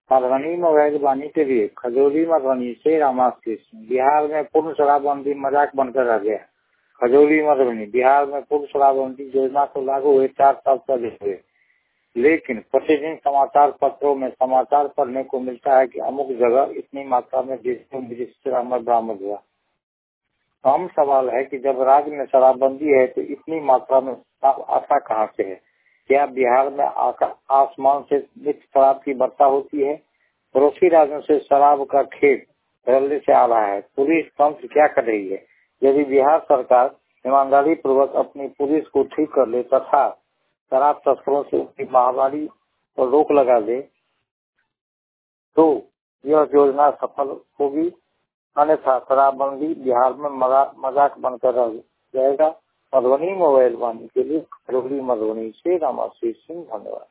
मधुबनी में वैध बानी के लिए खजौली मधुबनी से रामाशीष सिंह। बिहार में पूर्ण शराबबंदी मजाक बनकर रह गया। खजौली मधुबनी। बिहार में पूर्ण शराबबंदी योजना को लागू हुए 4 साल पहले हुए, लेकिन प्रतिदिन समाचार पत्रों में समाचार पढ़ने को मिलता है कि अमुक जगह इतनी मात्रा में शराब बरामद हुआ। हम सवाल है कि जब राज्य में शराबबंदी है तो इतनी मात्रा में शराब आता कहाँ से है? क्या बिहार में आसमान से नित्य शराब की वर्षा होती है? पड़ोसी राज्यों से शराब का खेत धड़ल्ले से आ रहा है। पुलिस तंत्र क्या कर रही है? यदि बिहार सरकार ईमानदारी पूर्वक अपनी पुलिस को ठीक कर ले तथा शराब तस्करों से उसकी महामारी पर रोक लगा दे तो यह योजना सफल होगी, अन्यथा शराबबंदी बिहार में मजाक बनकर रह जाएगा। मधुबनी मोबाइल वाणी के लिए खजौली मधुबनी से रामाशीष सिंह। धन्यवाद।